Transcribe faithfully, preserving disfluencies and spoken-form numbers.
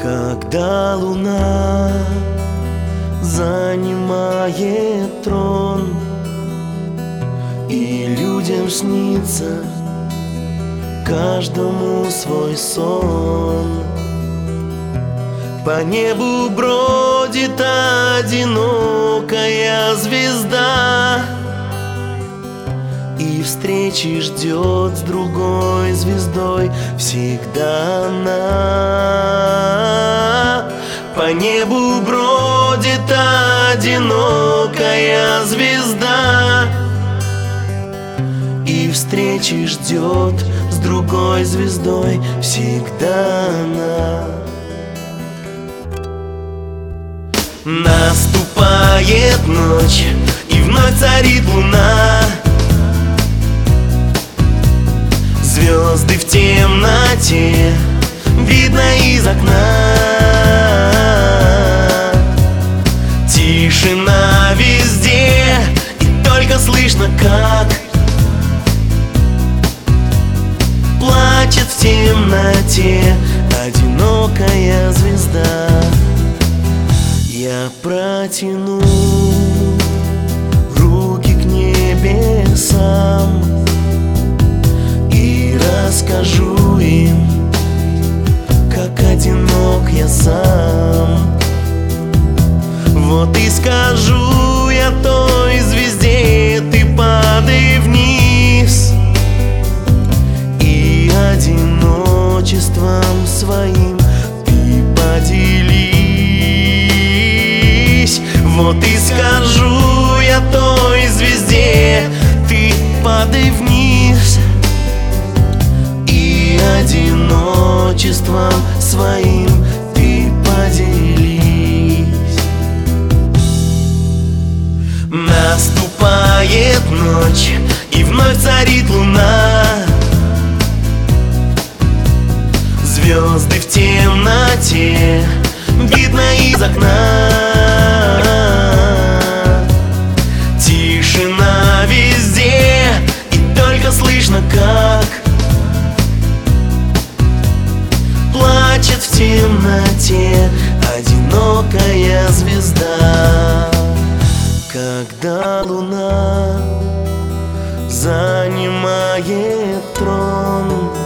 Когда луна занимает трон, и людям снится каждому свой сон, по небу бродит одинокая звезда, и встречи ждет с другой звездой всегда она. По небу бродит одинокая звезда, и встречи ждет с другой звездой всегда она. Наступает ночь, и вновь царит луна. Звезды в темноте видно из окна. Тишина везде, и только слышно, как плачет в темноте одинокая звезда. Я протяну руки к небесам и расскажу им, как одинок я сам. Вот и скажу я той звезде: ты падай вниз, и одиночеством своим ты поделись. Вот и скажу я той звезде: ты падай вниз, и одиночеством своим ты поделись. Наступает ночь, и вновь царит луна. Звезды в темноте видно из окна. Тишина везде, и только слышно, как плачет в темноте одинокая звезда. Когда луна занимает трон,